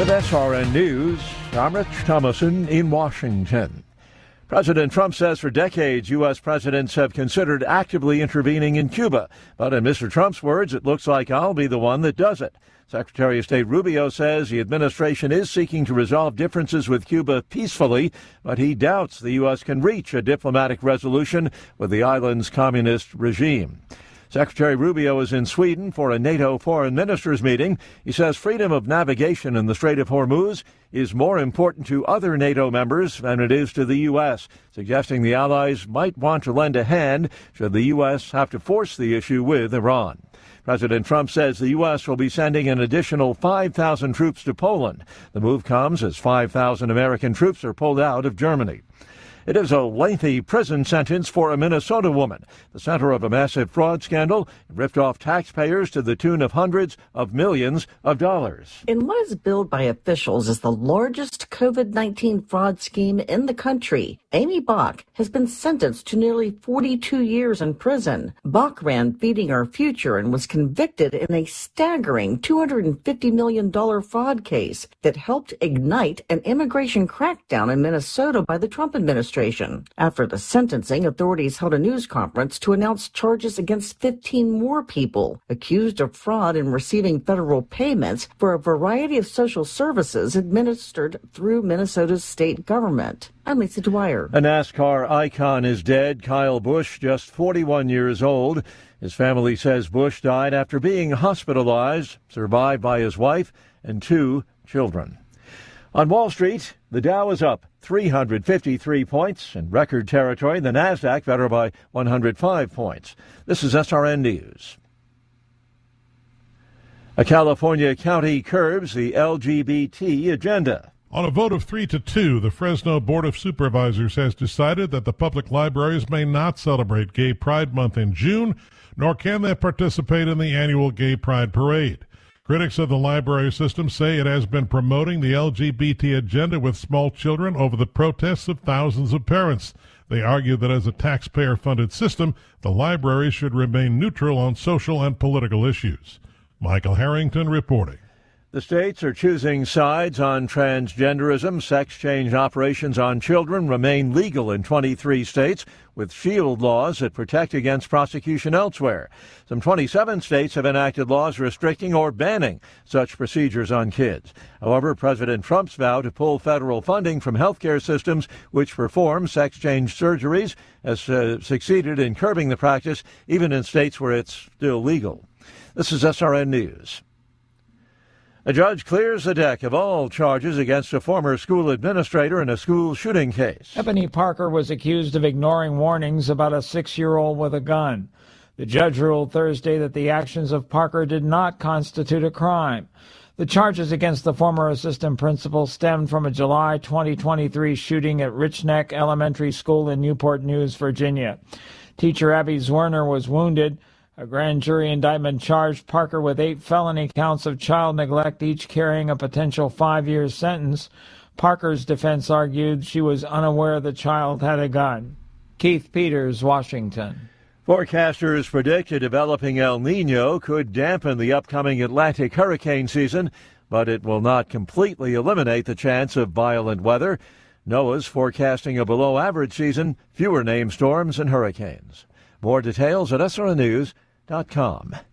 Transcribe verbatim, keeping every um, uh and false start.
With S R N News, I'm Rich Thomason in Washington. President Trump says for decades U S presidents have considered actively intervening in Cuba. But in Mister Trump's words, it looks like I'll be the one that does it. Secretary of State Rubio says the administration is seeking to resolve differences with Cuba peacefully, but he doubts the U S can reach a diplomatic resolution with the island's communist regime. Secretary Rubio is in Sweden for a NATO foreign ministers meeting. He says freedom of navigation in the Strait of Hormuz is more important to other NATO members than it is to the U S, suggesting the allies might want to lend a hand should the U S have to force the issue with Iran. President Trump says the U S will be sending an additional five thousand troops to Poland. The move comes as five thousand American troops are pulled out of Germany. It is a lengthy prison sentence for a Minnesota woman, the center of a massive fraud scandal. It ripped off taxpayers to the tune of hundreds of millions of dollars. In what is billed by officials as the largest COVID nineteen fraud scheme in the country, Amy Bach has been sentenced to nearly forty-two years in prison. Bach ran Feeding Our Future and was convicted in a staggering two hundred fifty million dollars fraud case that helped ignite an immigration crackdown in Minnesota by the Trump administration. After the sentencing, authorities held a news conference to announce charges against fifteen more people accused of fraud in receiving federal payments for a variety of social services administered through Minnesota's state government. I'm Lisa Dwyer. A NASCAR icon is dead. Kyle Busch, just forty-one years old. His family says Busch died after being hospitalized, survived by his wife and two children. On Wall Street, the Dow is up three hundred fifty-three points in record territory. The Nasdaq better by one hundred five points. This is S R N News. A California county curbs the L G B T agenda. On a vote of three to two, the Fresno Board of Supervisors has decided that the public libraries may not celebrate Gay Pride Month in June, nor can they participate in the annual Gay Pride Parade. Critics of the library system say it has been promoting the L G B T agenda with small children over the protests of thousands of parents. They argue that as a taxpayer-funded system, the library should remain neutral on social and political issues. Michael Harrington reporting. The states are choosing sides on transgenderism. Sex change operations on children remain legal in twenty-three states, with shield laws that protect against prosecution elsewhere. Some twenty-seven states have enacted laws restricting or banning such procedures on kids. However, President Trump's vow to pull federal funding from healthcare systems which perform sex change surgeries has uh, succeeded in curbing the practice, even in states where it's still legal. This is S R N News. A judge clears the deck of all charges against a former school administrator in a school shooting case. Ebony Parker was accused of ignoring warnings about a six-year-old with a gun. The judge ruled Thursday that the actions of Parker did not constitute a crime. The charges against the former assistant principal stemmed from a July twenty twenty-three shooting at Rich Neck Elementary School in Newport News, Virginia. Teacher Abby Zwerner was wounded. A grand jury indictment charged Parker with eight felony counts of child neglect, each carrying a potential five-year sentence. Parker's defense argued she was unaware the child had a gun. Keith Peters, Washington. Forecasters predict a developing El Nino could dampen the upcoming Atlantic hurricane season, but it will not completely eliminate the chance of violent weather. NOAA's forecasting a below-average season, fewer named storms and hurricanes. More details at S R N news dot com.